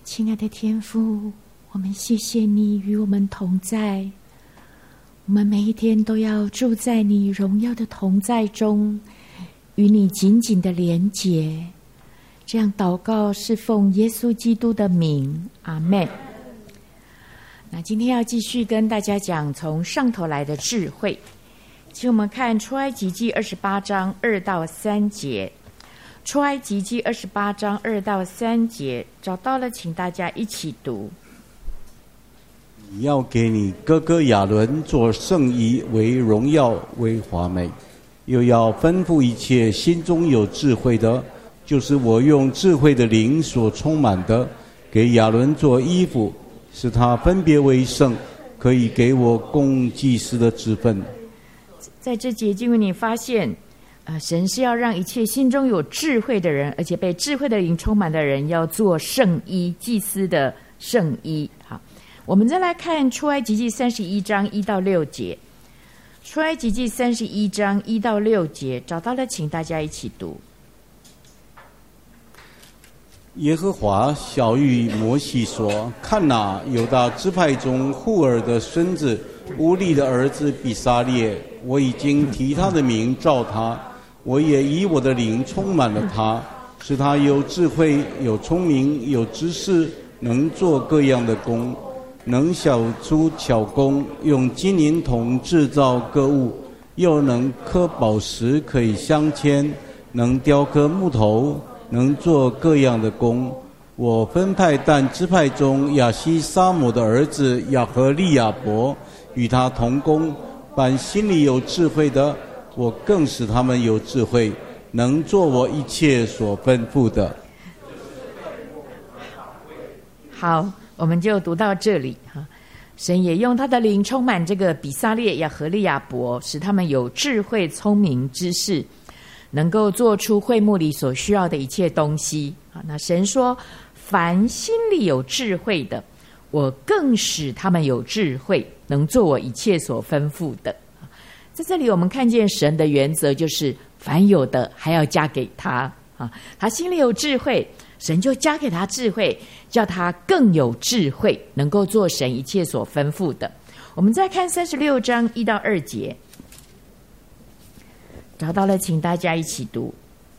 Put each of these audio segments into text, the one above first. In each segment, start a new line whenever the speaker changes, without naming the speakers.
亲爱的天父，我们谢谢你与我们同在，我们每一天都要住在你荣耀的同在中，与你紧紧的连结。这样祷告是奉耶稣基督的名，阿们。那今天要继续跟大家讲从上头来的智慧，请我们看出埃及记28章2到3节。出埃及记28章2到3节，找到了请大家一起读。
你要给你哥哥亚伦做圣衣，为荣耀，为华美，又要吩咐一切心中有智慧的，就是我用智慧的灵所充满的，给亚伦做衣服，使他分别为圣，可以给我供祭司的职分。
在这节经文你发现神是要让一切心中有智慧的人，而且被智慧的灵充满的人，要做圣衣，祭司的圣衣。好，我们再来看出埃及记31章1到6节。出埃及记31章1到6节，找到了请大家一起读。
耶和华晓谕摩西说：看哪，犹大支派中户尔的孙子乌利的儿子比撒列，我已经提他的名召他，我也以我的灵充满了他，使他有智慧，有聪明，有知识，能做各样的工，能晓出巧工，用金银铜制造各物，又能刻宝石，可以镶嵌，能雕刻木头，能做各样的工。我分派但支派中亚西沙姆的儿子亚和利亚伯与他同工，凡心里有智慧的，我更使他们有智慧，能做我一切所吩咐的。
好，我们就读到这里。神也用他的灵充满这个比撒列、亚和利亚伯，使他们有智慧、聪明、知识，能够做出会幕里所需要的一切东西。那神说，凡心里有智慧的，我更使他们有智慧，能做我一切所吩咐的。在这里我们看见神的原则，就是凡有的还要加给他。他心里有智慧，神就加给他智慧，叫他更有智慧，能够做神一切所吩咐的。我们再看36章1到2节，找到了请大家一起读。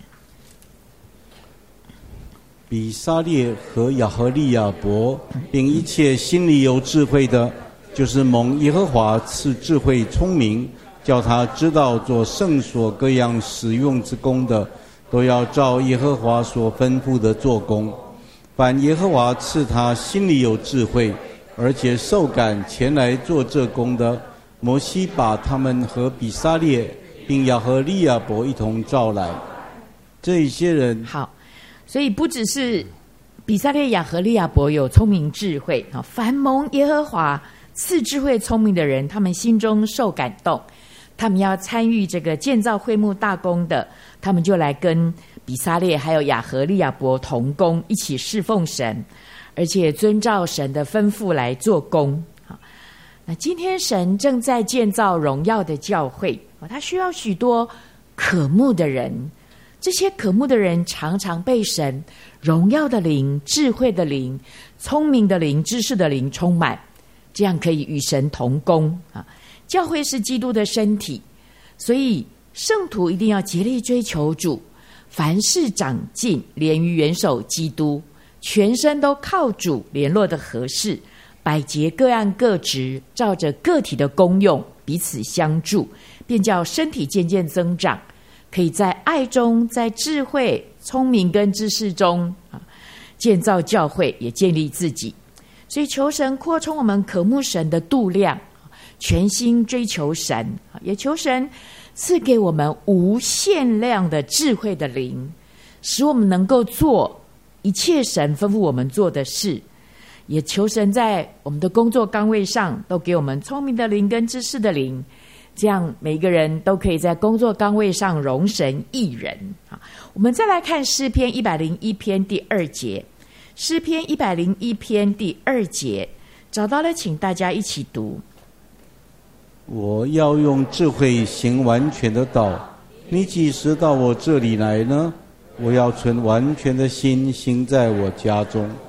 比撒列和亚和利亚伯，并一切心里有智慧的，就是蒙耶和华赐智慧聪明，叫他知道做圣所各样使用之功的，都要照耶和华所吩咐的做工。凡耶和华赐他心里有智慧，而且受感前来做这工的，摩西把他们和比撒列并亚和利亚伯一同召来。这一些人，
好，所以不只是比撒列、亚和利亚伯有聪明智慧，凡蒙耶和华赐智慧聪明的人，他们心中受感动，他们要参与这个建造会幕大功的，他们就来跟比撒列还有亚和利亚伯同工，一起侍奉神，而且遵照神的吩咐来做工。那今天神正在建造荣耀的教会，他需要许多渴慕的人，这些渴慕的人常常被神荣耀的灵、智慧的灵、聪明的灵、知识的灵充满，这样可以与神同工。教会是基督的身体，所以圣徒一定要竭力追求主，凡事长进，连于元首基督，全身都靠主联络的合适，百节各按各职，照着个体的功用彼此相助，便叫身体渐渐增长，可以在爱中，在智慧、聪明跟知识中建造教会，也建立自己。所以求神扩充我们渴慕神的度量，全心追求神，也求神赐给我们无限量的智慧的灵，使我们能够做一切神吩咐我们做的事。也求神在我们的工作岗位上都给我们聪明的灵跟知识的灵，这样每一个人都可以在工作岗位上荣神益人。我们再来看诗篇101篇第2节。诗篇101篇第2节，找到了请大家一起读。
我要用智慧行完全的道，你几时到我这里来呢？我要存完全的心行在我家中。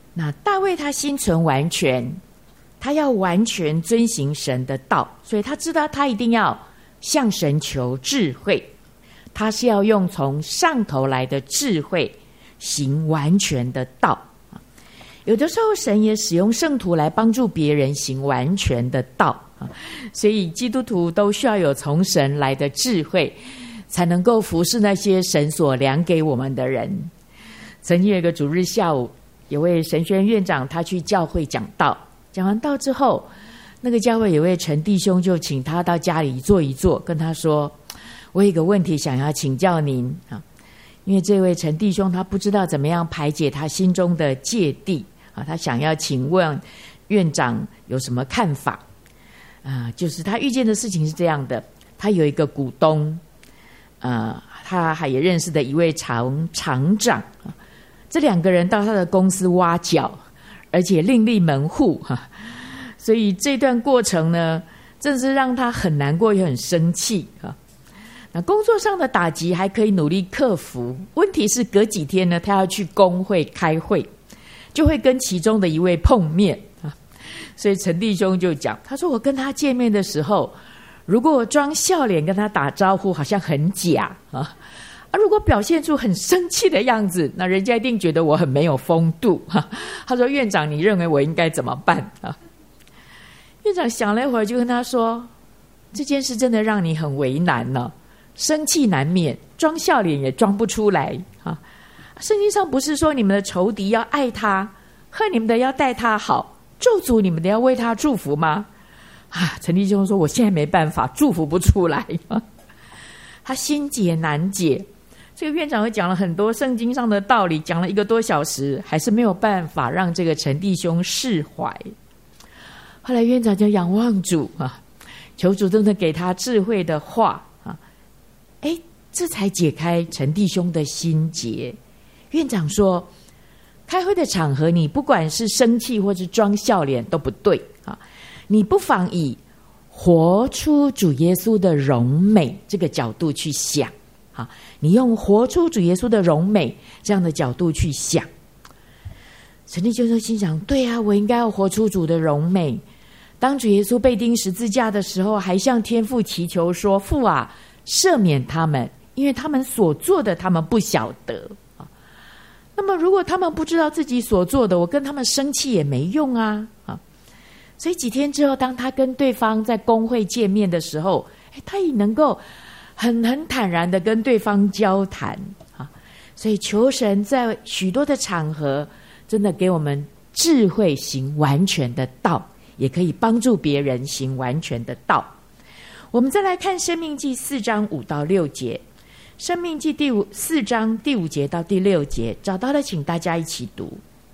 那大卫他心存完全，他要完全遵行神的道，所以他知道他一定要向神求智慧，他是要用从上头来的智慧行完全的道。有的时候神也使用圣徒来帮助别人行完全的道，所以基督徒都需要有从神来的智慧，才能够服侍那些神所量给我们的人。曾经有一个主日下午，有位神学院院长他去教会讲道，讲完道之后，那个教会有位陈弟兄就请他到家里坐一坐，跟他说，我有一个问题想要请教您啊。因为这位陈弟兄他不知道怎么样排解他心中的芥蒂啊，他想要请问院长有什么看法啊？就是他遇见的事情是这样的，他有一个股东，他还也认识的一位厂长，这两个人到他的公司挖角，而且另立门户哈，所以这段过程呢，真是让他很难过也很生气啊。那工作上的打击还可以努力克服，问题是隔几天呢，他要去工会开会，就会跟其中的一位碰面啊。所以陈弟兄就讲，他说我跟他见面的时候，如果我装笑脸跟他打招呼，好像很假啊。如果表现出很生气的样子，那人家一定觉得我很没有风度啊。他说院长，你认为我应该怎么办啊？院长想了一会儿，就跟他说，这件事真的让你很为难呢。生气难免，装笑脸也装不出来啊！圣经上不是说你们的仇敌要爱他，恨你们的要待他好，咒诅你们的要为他祝福吗？陈弟兄说，我现在没办法，祝福不出来啊。他心结难解，这个院长会讲了很多圣经上的道理，讲了1个多小时，还是没有办法让这个陈弟兄释怀。后来院长就仰望主啊，求主真的给他智慧的话。这才解开陈弟兄的心结。院长说，开会的场合，你不管是生气或是装笑脸都不对啊！你不妨以活出主耶稣的荣美这个角度去想啊！你用活出主耶稣的荣美这样的角度去想。陈弟兄就心想，对啊，我应该要活出主的荣美。当主耶稣被钉十字架的时候，还向天父祈求说，父啊，赦免他们，因为他们所做的他们不晓得啊。那么如果他们不知道自己所做的，我跟他们生气也没用啊。所以几天之后，当他跟对方在公会见面的时候，他也能够很坦然的跟对方交谈啊。所以求神在许多的场合真的给我们智慧行完全的道，也可以帮助别人行完全的道。我们再来看申命记4章5到6节，申命记4章第5节到第6节，找到了请大家一起读。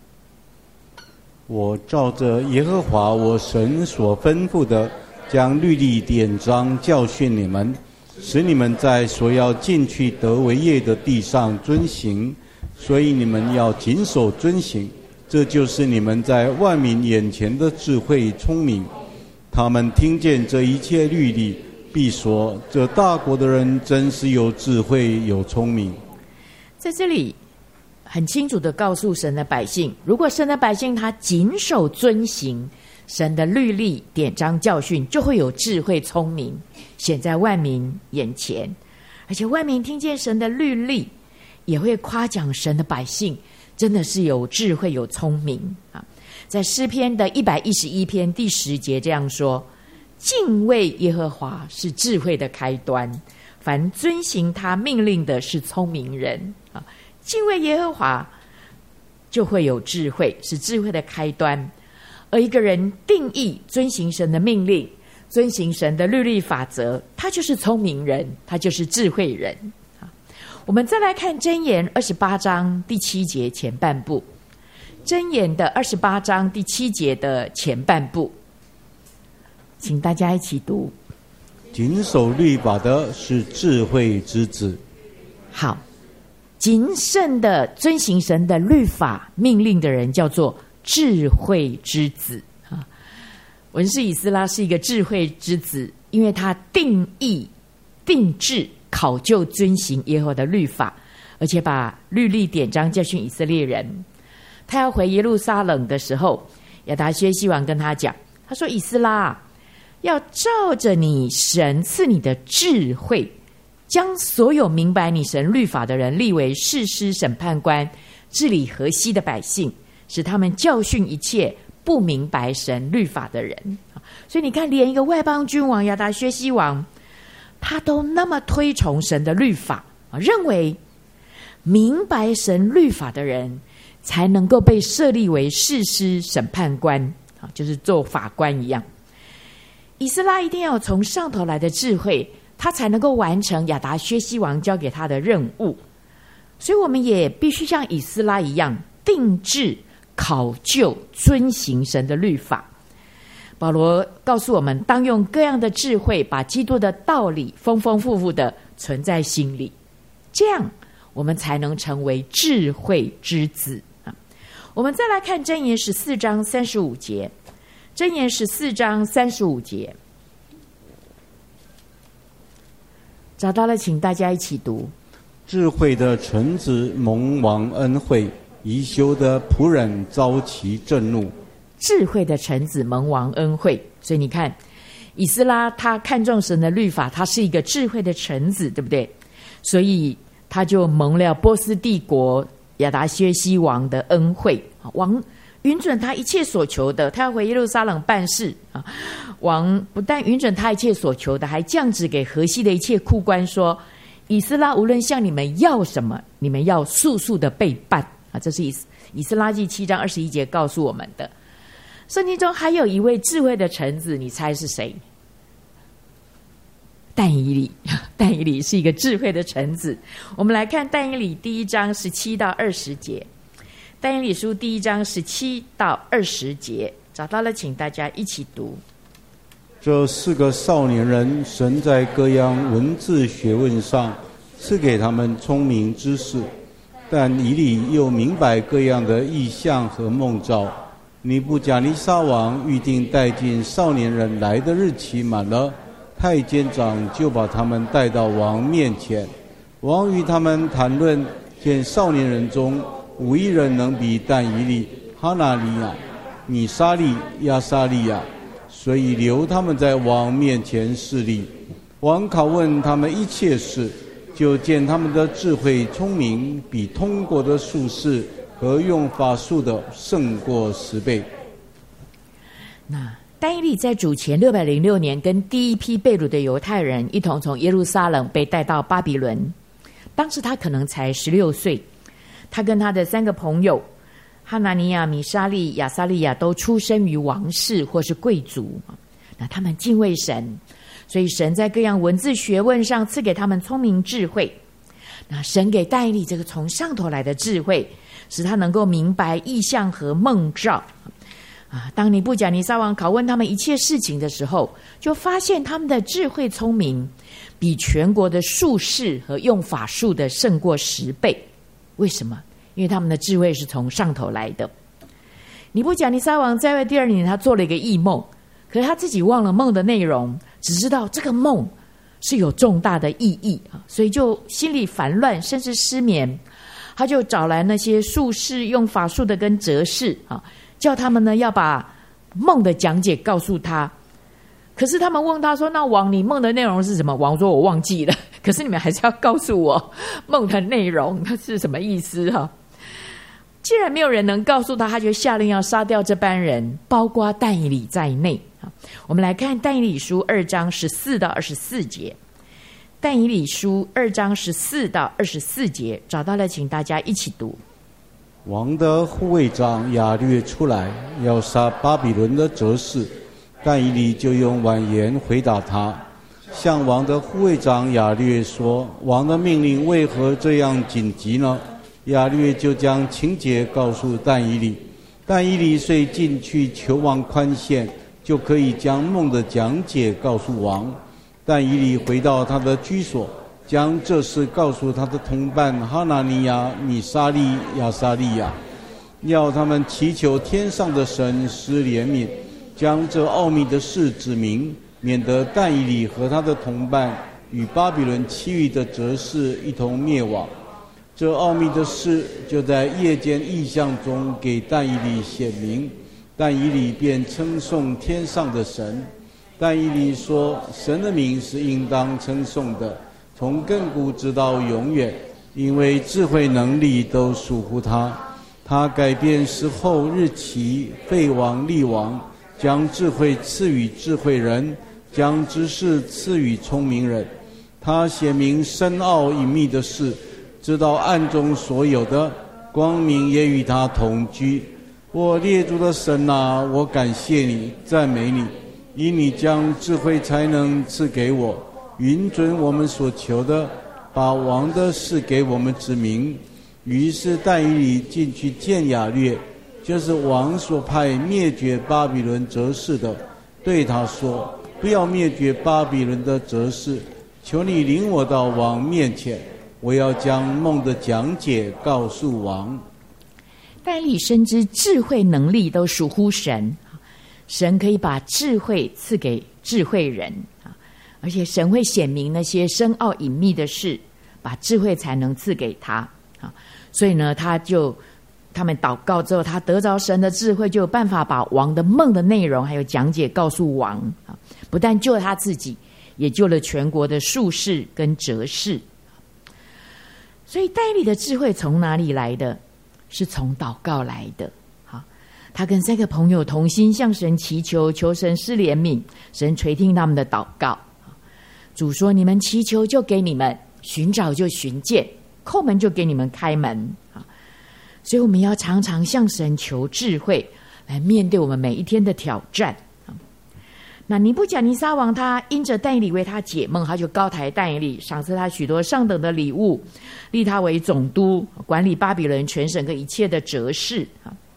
我照着耶和华我神所吩咐的，将律例典章教训你们，使你们在所要进去得为业的地上遵行，所以你们要谨守遵行，这就是你们在万民眼前的智慧聪明。他们听见这一切律例，必说，这大国的人真是有智慧有聪明。
在这里很清楚地告诉神的百姓，如果神的百姓他谨守遵行神的律例典章教训，就会有智慧聪明显在万民眼前，而且万民听见神的律例，也会夸奖神的百姓真的是有智慧有聪明啊。在诗篇的111篇第10节这样说，敬畏耶和华是智慧的开端，凡遵行他命令的是聪明人啊。敬畏耶和华就会有智慧，是智慧的开端。而一个人定义遵行神的命令，遵行神的律例法则，他就是聪明人，他就是智慧人。我们再来看箴言28章第7节前半部，箴言的28章第7节的前半部，请大家一起读。
谨守律法的是智慧之子。
好，谨慎的遵行神的律法命令的人叫做智慧之子啊。文士以斯拉是一个智慧之子，因为他定义定制考究遵行耶和华的律法，而且把律例典章教训以色列人。 他要回耶路撒冷的时候，亚达薛西王跟他讲，他说以斯拉，要照着你神赐你的智慧，将所有明白你神律法的人立为士师审判官，治理河西的百姓，使他们教训一切不明白神律法的人。所以你看，连一个外邦君王亚达薛西王，他都那么推崇神的律法，认为明白神律法的人才能够被设立为士师审判官，就是做法官一样。以斯拉一定要有从上头来的智慧，他才能够完成亚达薛西王交给他的任务。所以我们也必须像以斯拉一样，定志考究遵行神的律法。保罗告诉我们，当用各样的智慧，把基督的道理丰丰富富的存在心里，这样我们才能成为智慧之子。我们再来看箴言14章35节，箴言14章35节，找到了请大家一起读。
智慧的臣子蒙王恩惠，宜修的仆人遭其震怒。
智慧的臣子蒙王恩惠，所以你看，以斯拉他看重神的律法，他是一个智慧的臣子，对不对？所以他就蒙了波斯帝国亚达薛西王的恩惠，王允准他一切所求的，他要回耶路撒冷办事啊。王不但允准他一切所求的，还降旨给河西的一切库官说，以斯拉无论向你们要什么，你们要速速的备办啊。这是以斯拉记7章21节告诉我们的。圣经中还有一位智慧的臣子，你猜是谁？但以理。但以理是一个智慧的臣子。我们来看但以理1章17到20节。但以理书1章17到20节，找到了请大家一起读。
这4个少年人，神在各样文字学问上赐给他们聪明知识，但以理又明白各样的异象和梦兆。尼布甲尼撒王预定带进少年人来的日期满了，太监长就把他们带到王面前。王与他们谈论，见少年人中无一人能比但以理、哈拿尼亚、米沙利、亚撒利亚，所以留他们在王面前侍立。王拷问他们一切事，就见他们的智慧聪明，比通国的术士和用法术的胜过10倍。
那但以理在主前606年跟第一批被掳的犹太人一同从耶路撒冷被带到巴比伦，当时他可能才16岁。他跟他的3个朋友哈拿尼亚、米沙利、亚撒利亚都出生于王室或是贵族，那他们敬畏神，所以神在各样文字学问上赐给他们聪明智慧。那神给但以理这个从上头来的智慧，使他能够明白异象和梦兆啊。当尼布甲尼撒王拷问他们一切事情的时候，就发现他们的智慧聪明比全国的术士和用法术的胜过10倍。为什么？因为他们的智慧是从上头来的。尼布甲尼撒王在位第2年，他做了一个异梦，可是他自己忘了梦的内容，只知道这个梦是有重大的意义，所以就心里烦乱，甚至失眠。他就找来那些术士、用法术的跟哲士，叫他们呢要把梦的讲解告诉他。可是他们问他说，那王，你梦的内容是什么？王说，我忘记了，可是你们还是要告诉我梦的内容，它是什么意思哈？既然没有人能告诉他，他就下令要杀掉这班人，包括但以理在内。我们来看但以理书2章14到24节。但以理书2章14到24节，找到了请大家一起读。
王的护卫长亚略出来要杀巴比伦的哲士，但以理就用婉言回答他，向王的护卫长亚略说，王的命令为何这样紧急呢？亚略就将情节告诉但以理，但以理遂进去求王宽限，就可以将梦的讲解告诉王。但以理回到他的居所，将这事告诉他的同伴哈拿尼亚、米沙利、亚撒利亚，要他们祈求天上的神施怜悯，将这奥秘的事指明，免得但以理和他的同伴与巴比伦其余的哲士一同灭亡。 这奥秘的事就在夜间异象中给但以理显明，但以理便称颂天上的神。但以理说，神的名是应当称颂的，从亘古直到永远，因为智慧能力都属乎他。他改变时候日期，废王立王，将智慧赐予智慧人，将知识赐予聪明人。他显明深奥隐秘的事，知道暗中所有的，光明也与他同居。我列祖的神啊，我感谢你，赞美你，因你将智慧才能赐给我，允准我们所求的，把王的事给我们指明。于是但以理进去见亚略，就是王所派灭绝巴比伦哲士的，对他说，不要灭绝巴比伦的哲士，求你领我到王面前，我要将梦的讲解告诉王。
但以理深知智慧能力都属乎神，神可以把智慧赐给智慧人，而且神会显明那些深奥隐秘的事，把智慧才能赐给他。所以呢，他们祷告之后，他得着神的智慧，就有办法把王的梦的内容还有讲解告诉王。不但救了他自己，也救了全国的术士跟哲士。所以但以理的智慧从哪里来的？是从祷告来的。他跟3个朋友同心向神祈求，求神施怜悯，神垂听他们的祷告。主说，你们祈求就给你们，寻找就寻见，叩门就给你们开门。所以我们要常常向神求智慧，来面对我们每一天的挑战。那尼布甲尼撒王他因着但以理为他解梦，他就高抬但以理，赏赐他许多上等的礼物，立他为总督，管理巴比伦全省跟一切的哲士。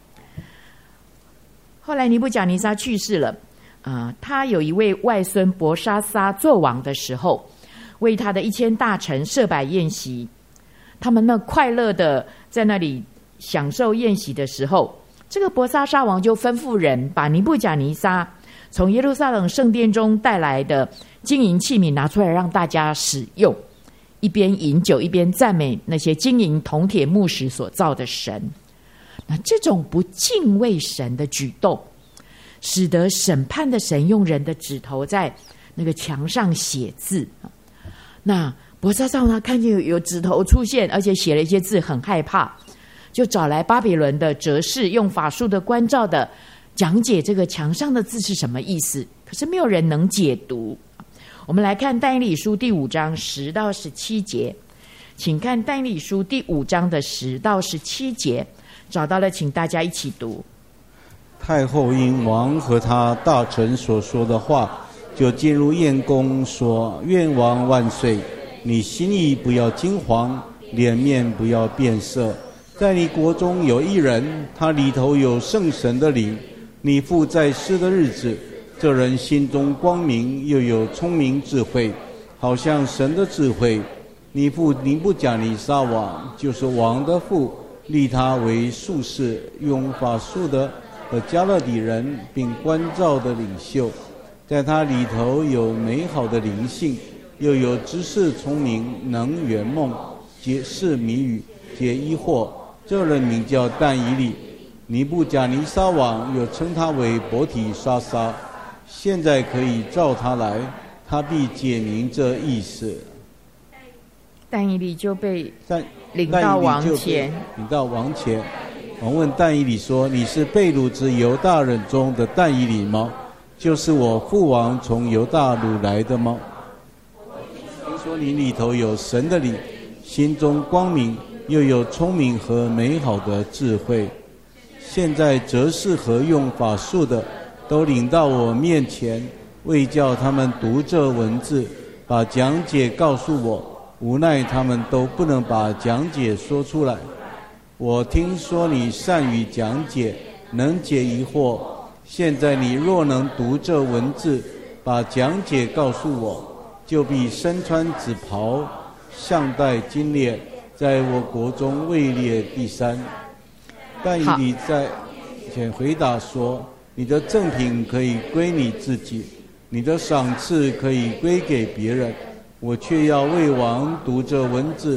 后来尼布甲尼撒去世了，他有一位外孙伯沙撒做王的时候，为他的1000大臣设摆宴席，他们那快乐的在那里享受宴席的时候，这个伯沙撒王就吩咐人把尼布甲尼撒从耶路撒冷圣殿中带来的金银器皿拿出来让大家使用，一边饮酒一边赞美那些金银铜铁木石所造的神。那这种不敬畏神的举动，使得审判的神用人的指头在那个墙上写字。那伯沙撒王看见有指头出现，而且写了一些字，很害怕，就找来巴比伦的哲士，用法术的关照的讲解这个墙上的字是什么意思，可是没有人能解读。我们来看但以理书第5章10到17节，请看但以理书第5章的10到17节，找到了请大家一起读。
太后因王和他大臣所说的话，就进入宴宫，说，愿王万岁，你心意不要惊惶，脸面不要变色，在你国中有一人，他里头有圣神的灵，你父在世的日子，这人心中光明，又有聪明智慧，好像神的智慧。你父尼布甲尼撒王，就是王的父，立他为术士，用法术的和加勒底人，并关照的领袖，在他里头有美好的灵性，又有知识聪明，能圆梦，解释谜语，解疑惑。这人名叫但以理。尼布甲尼撒王又称他为伯提沙撒，现在可以召他来，他必解明这意思。
但以理就被领到王前。
王问但以理说，你是被掳之犹大人中的但以理吗？就是我父王从犹大掳来的吗？听说你里头有神的灵，心中光明，又有聪明和美好的智慧。现在哲士和用法术的都领到我面前，为叫他们读这文字，把讲解告诉我，无奈他们都不能把讲解说出来。我听说你善于讲解，能解疑惑，现在你若能读这文字，把讲解告诉我，就必身穿紫袍，项戴金链，在我国中位列第3。但以理在前回答说，你的赠品可以归你自己，你的赏赐可以归给别人，我却要为王读这文字，把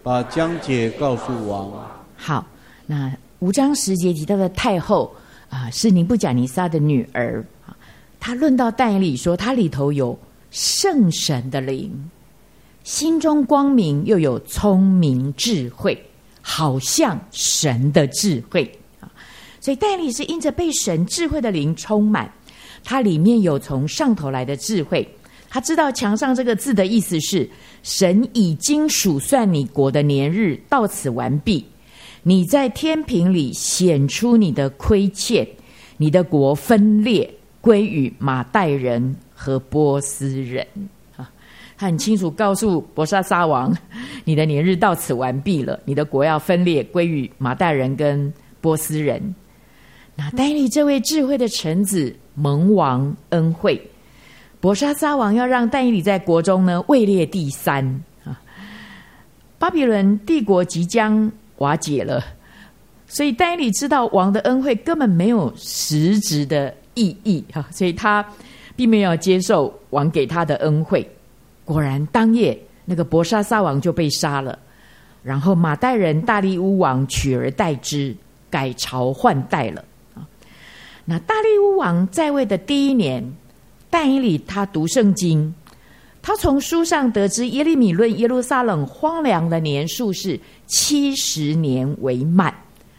把讲解告诉王。
好，那5章10节提到的太后是尼布甲尼撒的女儿，她论到但以理说，她里头有圣神的灵，心中光明，又有聪明智慧，好像神的智慧。所以但以理是因着被神智慧的灵充满，它里面有从上头来的智慧。他知道墙上这个字的意思是，神已经数算你国的年日，到此完毕。你在天平里显出你的亏欠，你的国分裂归于马代人和波斯人。他很清楚告诉伯沙撒王，你的年日到此完毕了，你的国要分裂归于马代人跟波斯人。那但以理这位智慧的臣子蒙王恩惠，伯沙撒王要让但以理在国中呢位列第3。巴比伦帝国即将瓦解了，所以但以理知道王的恩惠根本没有实质的意义，所以他并没有接受王给他的恩惠。果然当夜那个伯沙撒王就被杀了，然后马代人大利乌王取而代之，改朝换代了。那大利乌王在位的第1年，但以理他读圣经，他从书上得知耶利米论耶路撒冷荒凉的年数是70年为满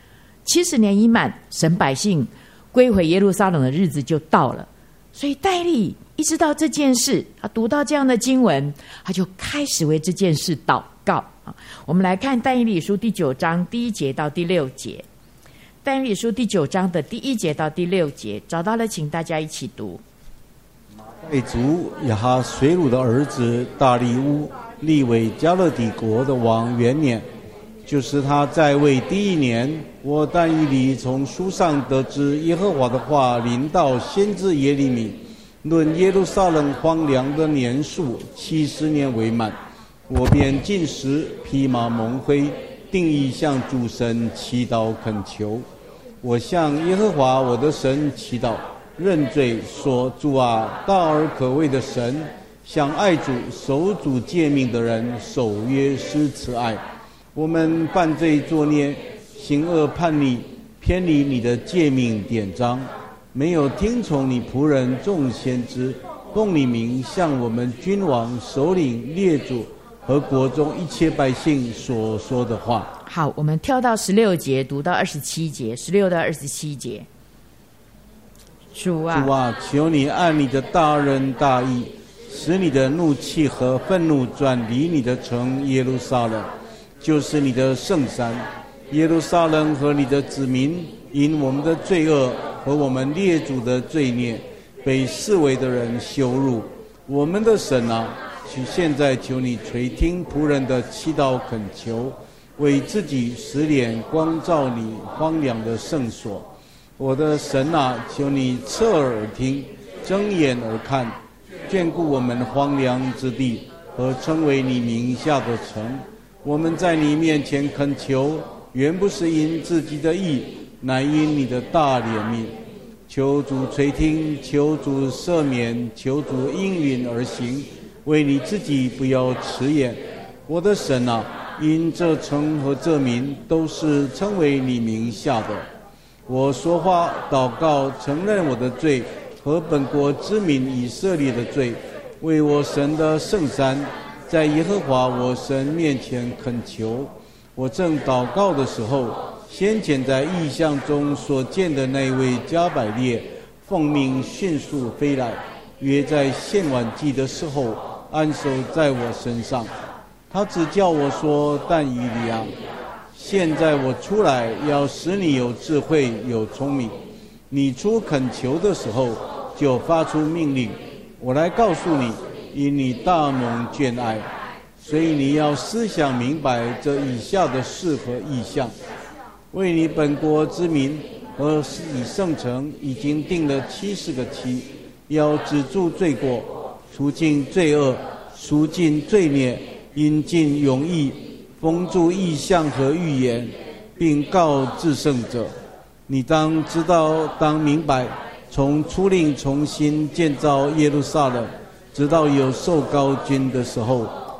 ，70年一满，神百姓归回耶路撒冷的日子就到了。所以但以理一知道这件事，他读到这样的经文，他就开始为这件事祷告。我们来看但以理书第9章第1节到第6节。但以理书第9章的第1节到第6节，找到了请大家一起读。
代族亚哈水鲁的儿子大利乌立为加勒底国的王元年，就是他在位第1年，我但以理从书上得知耶和华的话临到先知耶利米，论耶路撒冷荒凉的年数70年为满，我便禁食，披麻蒙灰，定义向主神祈祷恳求。我向耶和华我的神祈祷，认罪说，主啊，大而可畏的神，向爱主守主诫命的人守约施慈爱。我们犯罪作孽，行恶叛逆，偏离你的诫命典章，没有听从你仆人众先知奉你名向我们君王首领列祖和国中一切百姓所说的话。
好，我们跳到16节，读到27节，16到27节。主啊，
求你按你的大仁大义，使你的怒气和愤怒转离你的城耶路撒冷，就是你的圣山。耶路撒冷和你的子民因我们的罪恶和我们列祖的罪孽，被四围的人羞辱。我们的神啊，现在求你垂听仆人的祈祷恳求，为自己使脸光照你荒凉的圣所。我的神啊，求你侧耳听，睁眼而看，眷顾我们荒凉之地和称为你名下的城。我们在你面前恳求，原不是因自己的义，乃因你的大怜悯。求主垂听，求主赦免，求主应允而行，为你自己不要迟延。我的神啊，因这城和这民都是称为你名下的。我说话祷告，承认我的罪和本国之民以色列的罪，为我神的圣山，在耶和华我神面前恳求。我正祷告的时候，先前在异象中所见的那位加百列奉命迅速飞来，约在献晚祭的时候安守在我身上。他只叫我说，但以理啊，现在我出来，要使你有智慧有聪明。你出恳求的时候，就发出命令，我来告诉你，因你大蒙眷爱，所以你要思想明白这以下的事和意象。为你本国之民和以圣城已经定了70个期，要止住罪过，除尽罪恶，赎尽罪孽，引进永义，封住异象和预言，并告至圣者。你当知道，当明白，从出令重新建造耶路撒冷，直到有受膏君的时候，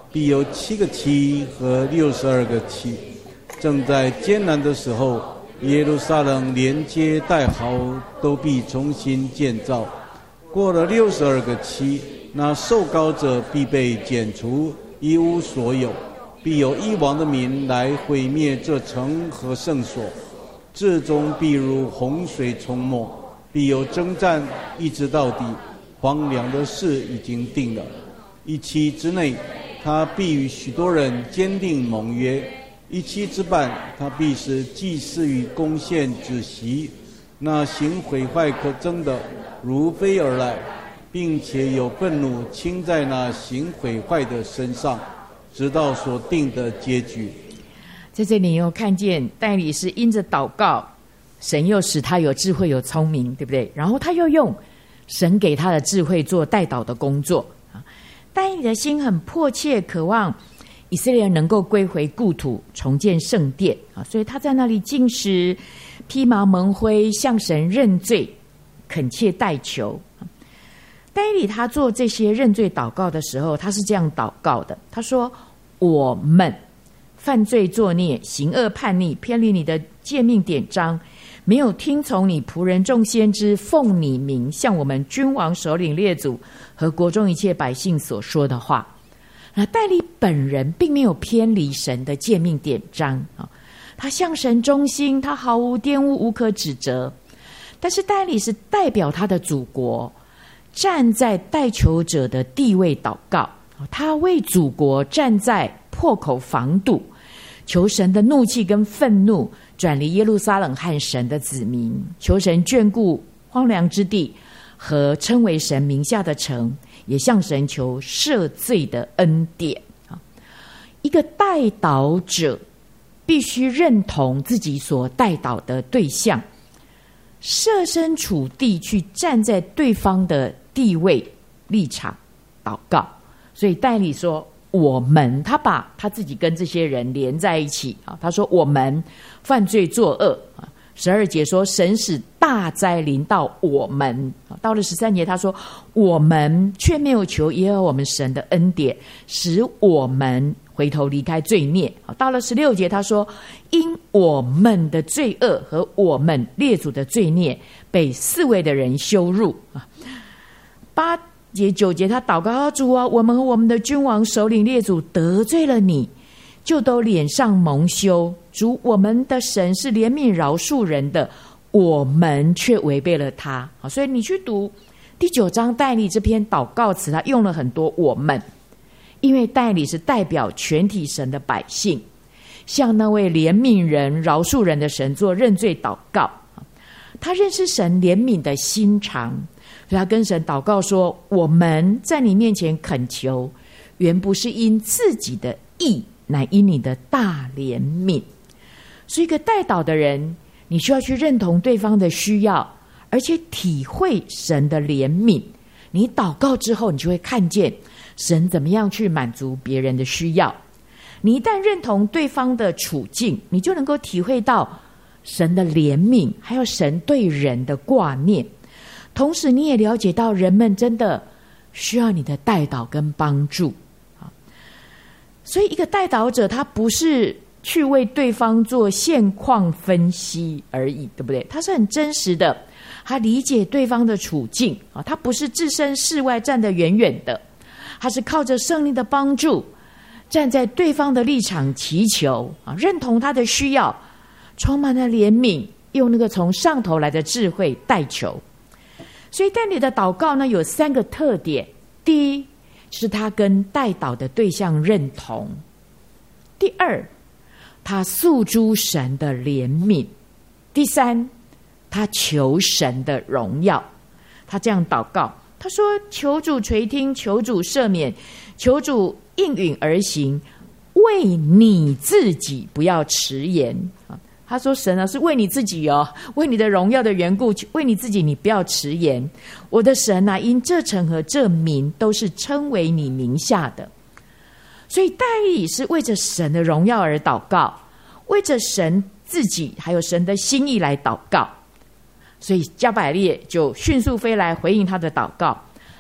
必有7个7和62个7。正在艰难的时候，耶路撒冷连接带壕都必重新建造。过了62个7，那受膏者必被剪除，一无所有。必有一王的民来毁灭这城和圣所，至终必如洪水冲没。必有征战，一直到底。荒凉的事已经定了。1期之内，他必与许多人坚定盟约。1期之半，他必使祭司与公献止息。那行毁坏可憎的，如飞而来，并且有愤怒倾在那行毁坏的身上，直到所定的结局。
在这里又看见但以理是因着祷告，神又使他有智慧有聪明，对不对？然后他又用神给他的智慧做代祷的工作。但以理的心很迫切渴望以色列人能够归回故土，重建圣殿，所以他在那里禁食，披麻蒙灰，向神认罪，恳切代求。但以理他做这些认罪祷告的时候，他是这样祷告的，他说：我们犯罪作孽，行恶叛逆，偏离你的诫命典章，没有听从你仆人众先知奉你名向我们君王首领列祖和国中一切百姓所说的话。那但以理本人并没有偏离神的诫命典章，他向神忠心，他毫无玷污，无可指责。但是但以理是代表他的祖国，站在代求者的地位祷告，他为祖国站在破口防堵，求神的怒气跟愤怒转离耶路撒冷和神的子民，求神眷顾荒凉之地和称为神名下的城，也向神求赦罪的恩典。一个代祷者必须认同自己所代祷的对象，设身处地去站在对方的地位立场祷告。所以但以理说我们，他把他自己跟这些人连在一起，他说我们犯罪作恶。12节说神使大灾临到我们，到了13节他说我们却没有求耶和华我们神的恩典，使我们回头离开罪孽。到了16节他说因我们的罪恶和我们列祖的罪孽被四围的人羞辱。8节9节他祷告主啊，我们和我们的君王首领列祖得罪了你，就都脸上蒙羞。主我们的神是怜悯饶恕人的，我们却违背了他。所以你去读第9章但以理这篇祷告词，他用了很多我们，因为但以理是代表全体神的百姓，向那位怜悯人饶恕人的神做认罪祷告。他认识神怜悯的心肠，所以他跟神祷告说我们在你面前恳求，原不是因自己的义，乃因你的大怜悯。所以一个代祷的人，你需要去认同对方的需要，而且体会神的怜悯。你祷告之后，你就会看见神怎么样去满足别人的需要。你一旦认同对方的处境，你就能够体会到神的怜悯，还有神对人的挂念。同时你也了解到人们真的需要你的代祷跟帮助。所以一个代祷者，他不是去为对方做现况分析而已，对不对？他是很真实的，他理解对方的处境，他不是置身事外站得远远的，他是靠着圣灵的帮助，站在对方的立场祈求，认同他的需要，充满了怜悯，用那个从上头来的智慧代求。所以但以理的祷告呢，有3个特点。第一，是他跟代祷的对象认同；第二，他诉诸神的怜悯；第三，他求神的荣耀。他这样祷告，他说求主垂听，求主赦免，求主应允而行，为你自己不要迟延。他说神啊，是为你自己哦，为你的荣耀的缘故，为你自己，你不要迟延。我的神啊，因这城和这民都是称为你名下的。所以但以理是为着神的荣耀而祷告，为着神自己还有神的心意来祷告。所以加百列就迅速飞来回应他的祷告。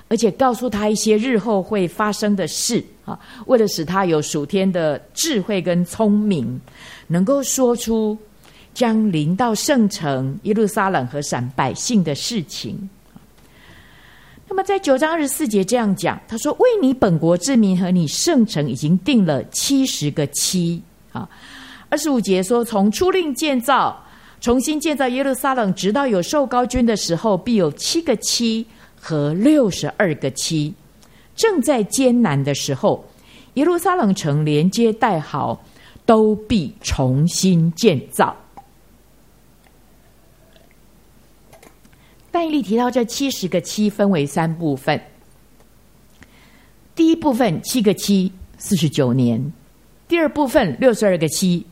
而且告诉他一些日后会发生的事啊，为了使他有属天的智慧跟聪明，能够说出将临到圣城耶路撒冷和闪百姓的事情。那么在9章24节这样讲，他说：“为你本国之民和你圣城已经定了70个期。”啊，25节说：“从初令建造，重新建造耶路撒冷，直到有受膏君的时候，必有7个期和62个期。正在艰难的时候，耶路撒冷城连接带好，都必重新建造。”但以理提到这70个期分为3部分。第一部分7个期49年，第二部分62个期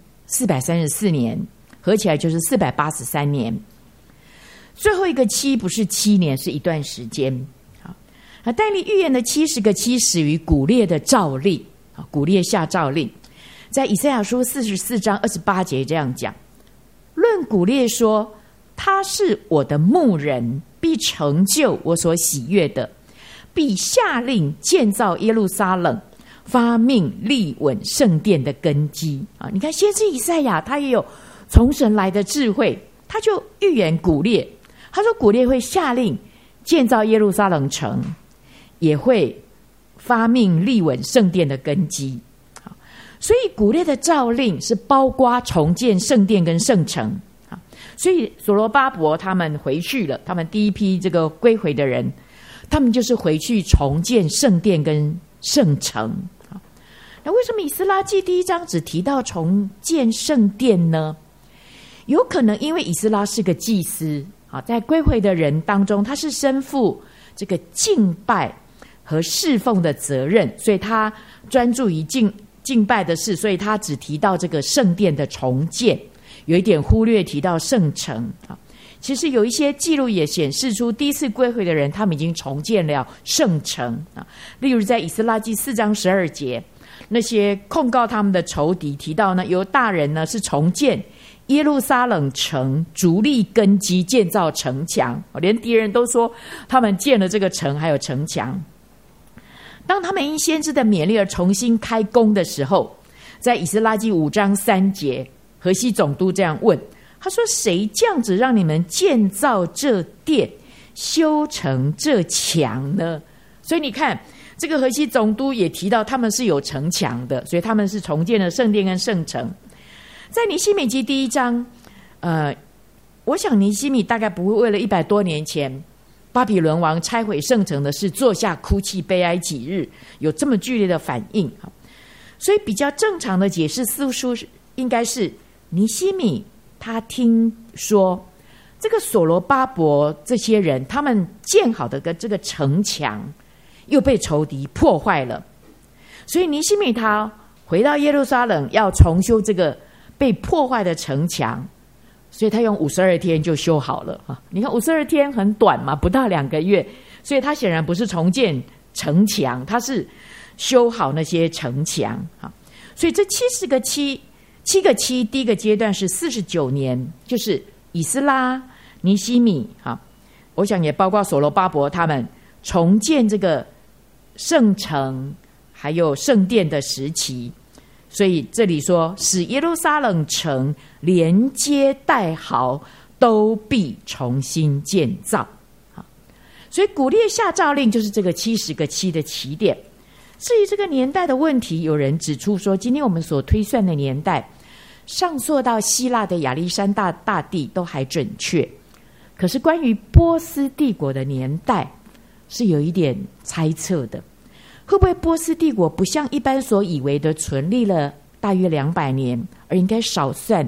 434年，合起来就是483年。最后一个期不是7年，是一段时间。但以理预言的70个期始于古列的诏令，古列下诏令，在以赛亚书44章28节这样讲：论古列说，他是我的牧人，必成就我所喜悦的，必下令建造耶路撒冷，发命立稳圣殿的根基。啊，你看先知以赛亚他也有从神来的智慧，他就预言古列，他说古列会下令建造耶路撒冷城，也会发命立稳圣殿的根基。所以古列的诏令是包括重建圣殿跟圣城。所以所罗巴伯他们回去了，他们第一批这个归回的人，他们就是回去重建圣殿跟圣城。那为什么以斯拉记第1章只提到重建圣殿呢？有可能因为以斯拉是个祭司，在归回的人当中，他是身负这个敬拜和侍奉的责任，所以他专注于敬拜的事，所以他只提到这个圣殿的重建，有一点忽略提到圣城。其实有一些记录也显示出第一次归回的人，他们已经重建了圣城。例如在以斯拉记4章12节，那些控告他们的仇敌提到呢，犹大人呢是重建耶路撒冷城，逐立根基，建造城墙，连敌人都说他们建了这个城还有城墙。当他们因先知的勉励而重新开工的时候，在以斯拉记5章3节，河西总督这样问，他说：谁这样子让你们建造这殿，修成这墙呢？所以你看，这个河西总督也提到他们是有城墙的，所以他们是重建了圣殿跟圣城。在尼希米记第1章，我想尼希米大概不会为了100多年前巴比伦王拆毁圣城的事坐下哭泣悲哀几日，有这么剧烈的反应。所以比较正常的解释似乎应该是尼希米他听说这个所罗巴伯这些人他们建好的这个城墙又被仇敌破坏了，所以尼希米他回到耶路撒冷要重修这个被破坏的城墙，所以他用52天就修好了。你看52天很短嘛，不到2个月，所以他显然不是重建城墙，他是修好那些城墙。所以这70个期，7个期，第一个阶段是49年，就是以斯拉、尼希米，我想也包括所罗巴伯他们重建这个圣城还有圣殿的时期。所以这里说，使耶路撒冷城连接带好，都必重新建造。所以古列下诏令就是这个70个期的起点。至于这个年代的问题，有人指出说，今天我们所推算的年代上溯到希腊的亚历山大大帝都还准确，可是关于波斯帝国的年代是有一点猜测的。会不会波斯帝国不像一般所以为的存立了大约200年，而应该少算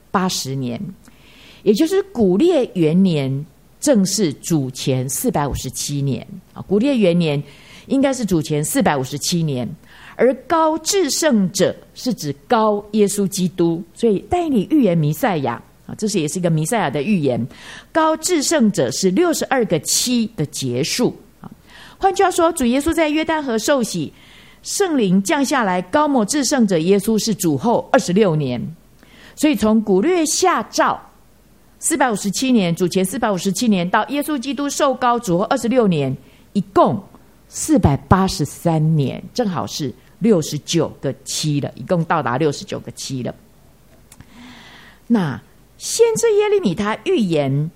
80年，也就是古列元年正是主前457年。古列元年应该是主前457年，而高至圣者是指高耶稣基督，所以但以理预言弥赛亚，这是也是一个弥赛亚的预言。高至圣者是62个期的结束。换句话说，主耶稣在约旦河受洗，圣灵降下来，高抹至圣者耶稣是主后26年。所以从古列下诏457年，主前457年到耶稣基督受膏主后26年，一共 483年，正好是69个7了，一共到达69个7了。那先知耶利米他预言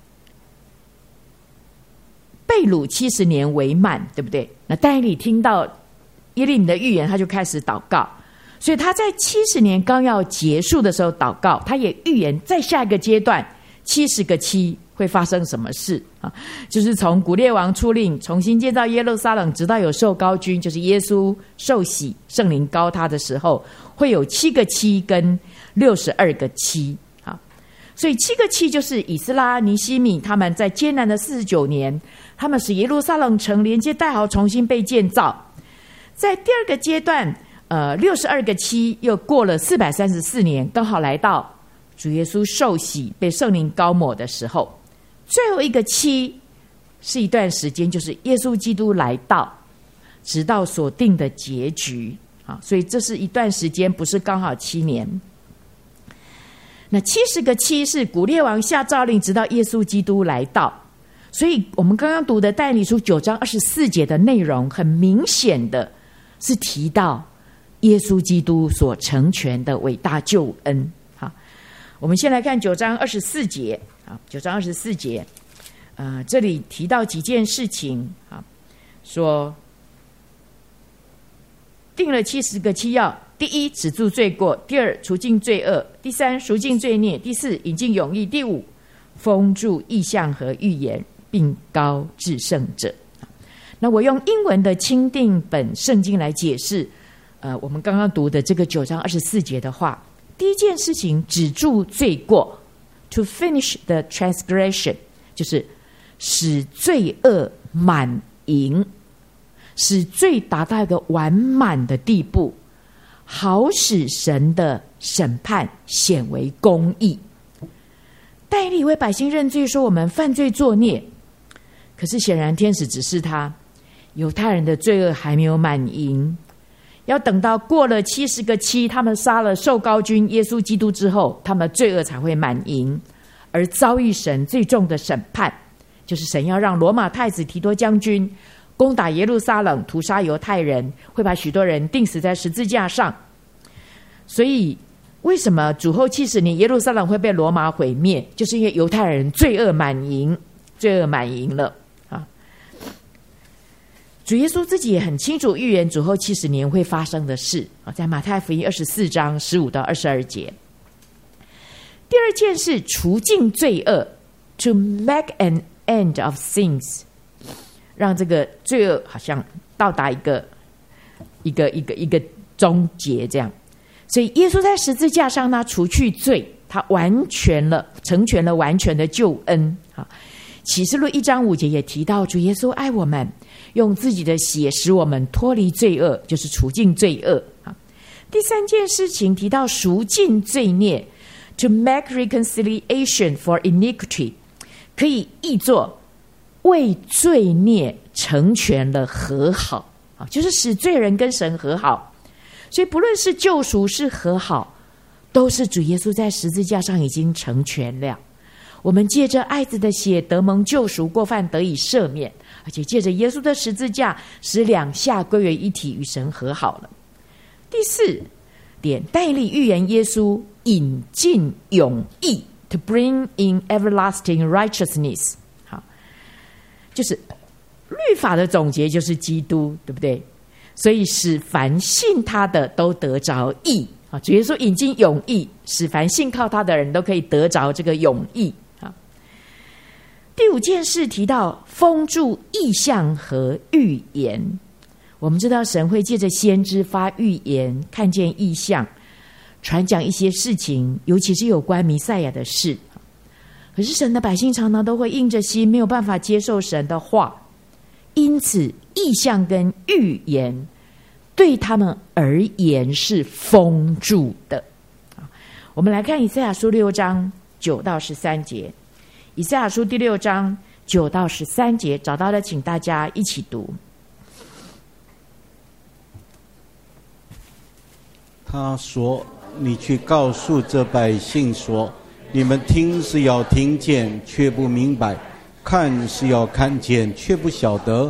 被掳70年为满，对不对？那但以理听到耶利米的预言，他就开始祷告，所以他在70年刚要结束的时候祷告，他也预言在下一个阶段70个7会发生什么事啊？就是从古列王出令重新建造耶路撒冷，直到有受膏君，就是耶稣受洗，圣灵膏他的时候，会有7个7跟62个7。所以7个7就是以斯拉、尼希米他们在艰难的49年，他们使耶路撒冷城连接带壕重新被建造。在第二个阶段，62个7又过了434年，刚好来到主耶稣受洗被圣灵膏抹的时候。最后一个7是一段时间，就是耶稣基督来到，直到所定的结局。所以这是一段时间，不是刚好7年。那70个7是古列王下诏令，直到耶稣基督来到。所以我们刚刚读的但以理书9章24节的内容，很明显的是提到耶稣基督所成全的伟大救恩。好，我们先来看9章24节。9章24节，这里提到几件事情啊，说定了70个7要：第一，止住罪过；第二，除尽罪恶；第三，赎尽罪孽；第四，引进永义；第五，封住异象和预言，并膏至圣者。那我用英文的钦定本圣经来解释我们刚刚读的这个9章24节的话。第一件事情，止住罪过 to finish the transgression， 就是使罪恶满盈，使罪达到一个完满的地步，好使神的审判显为公义。但以理为百姓认罪，说我们犯罪作孽，可是显然天使指示他，犹太人的罪恶还没有满盈，要等到过了70个7，他们杀了受膏君耶稣基督之后，他们的罪恶才会满盈，而遭遇神最重的审判，就是神要让罗马太子提多将军攻打耶路撒冷，屠杀犹太人，会把许多人钉死在十字架上。所以为什么主后70年耶路撒冷会被罗马毁灭，就是因为犹太人罪恶满盈了啊。主耶稣自己也很清楚预言主后70年会发生的事啊，在马太福音24章15到22节。第二件事，除尽罪恶 to make an end of sins， 让这个罪恶好像到达一个终结这样。所以耶稣在十字架上呢，除去罪，他成全了完全的救恩。启示录1章5节也提到，主耶稣爱我们，用自己的血使我们脱离罪恶，就是除尽罪恶。第三件事情提到赎尽罪孽 to make reconciliation for iniquity， 可以译作为罪孽成全了和好，就是使罪人跟神和好。所以不论是救赎是和好，都是主耶稣在十字架上已经成全了。我们借着爱子的血得蒙救赎，过犯得以赦免，而且借着耶稣的十字架使两下归为一体，与神和好了。第四点，但以理预言耶稣引进永义 to bring in everlasting righteousness， 好，就是律法的总结就是基督，对不对？所以使凡信他的都得着义啊！主耶稣引进永义，使凡信靠他的人都可以得着这个永义啊。第五件事提到封住异象和预言。我们知道神会借着先知发预言，看见异象，传讲一些事情，尤其是有关弥赛亚的事。可是神的百姓常常都会硬着心，没有办法接受神的话，因此异象跟预言对他们而言是封住的。我们来看以赛亚书6章9到13节。以赛亚书第6章9到13节，找到了请大家一起读。
他说，你去告诉这百姓说，你们听是要听见却不明白，看是要看见却不晓得，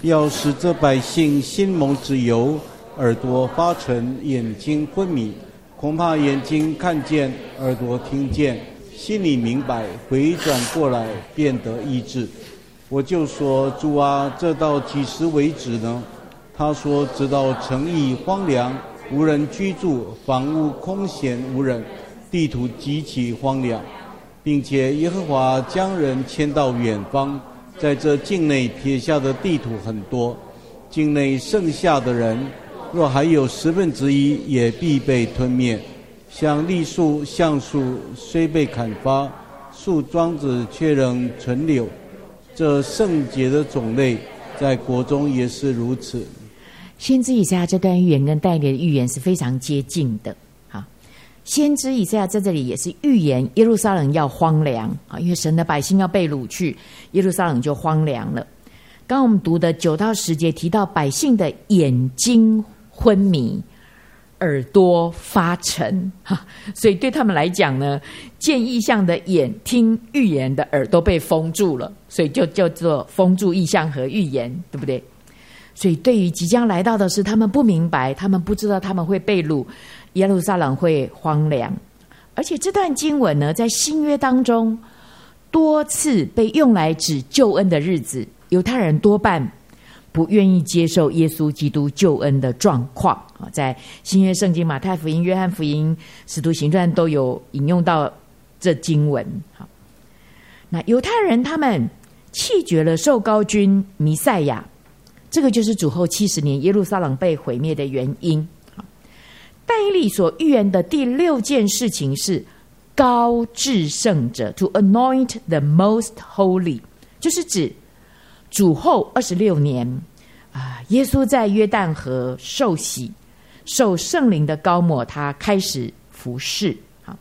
要使这百姓心蒙脂油，耳朵发沉，眼睛昏迷，恐怕眼睛看见，耳朵听见，心里明白，回转过来，便得医治。我就说，主啊，这到几时为止呢？他说，直到城邑荒凉，无人居住，房屋空闲无人，地土极其荒凉，并且耶和华将人迁到远方，在这境内撇下的地土很多，境内剩下的人，若还有1/10，也必被吞灭。像栗树、橡树虽被砍伐，树桩子却仍存留。这圣洁的种类，在国中也是如此。
先知以赛亚这段预言跟但以理的预言是非常接近的。先知以赛亚在这里也是预言耶路撒冷要荒凉，因为神的百姓要被掳去，耶路撒冷就荒凉了。刚刚我们读的9到10节提到百姓的眼睛昏迷，耳朵发沉，所以对他们来讲呢，见异象的眼，听预言的耳都被封住了，所以就叫做封住异象和预言，对不对？所以对于即将来到的事，他们不明白，他们不知道他们会被掳，耶路撒冷会荒凉。而且这段经文呢，在新约当中多次被用来指救恩的日子，犹太人多半不愿意接受耶稣基督救恩的状况。在新约圣经马太福音、约翰福音、使徒行传都有引用到这经文。那犹太人他们弃绝了受膏君弥赛亚，这个就是主后70年耶路撒冷被毁灭的原因。但以理所预言的第6件事情是膏至圣者 to anoint the most holy， 就是指主后26年耶稣在约旦河受洗，受圣灵的膏抹，他开始服事。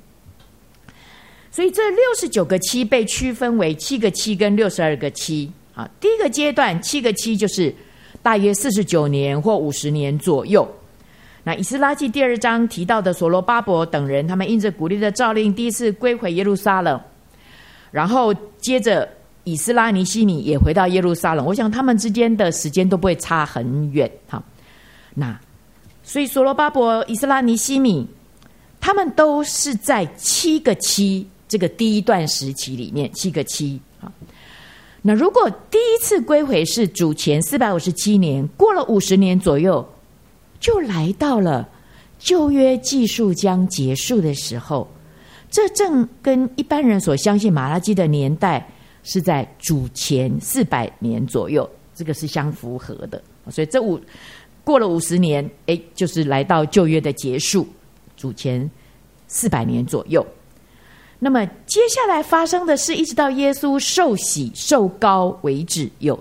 所以这69个期被区分为7个期跟62个期。第一个阶段7个期就是大约49年或50年左右。那以斯拉记第2章提到的所罗巴伯等人，他们因着鼓励的诏令第一次归回耶路撒冷，然后接着以斯拉尼西米也回到耶路撒冷，我想他们之间的时间都不会差很远。那所以所罗巴伯、以斯拉尼西米他们都是在7个期这个第一段时期里面，7个期。那如果第一次归回是主前457年，过了50年左右，就来到了旧约纪述将结束的时候，这正跟一般人所相信马拉基的年代是在主前400年左右，这个是相符合的。所以过了50年，就是来到旧约的结束，主前400年左右。那么接下来发生的事，一直到耶稣受洗受膏为止，有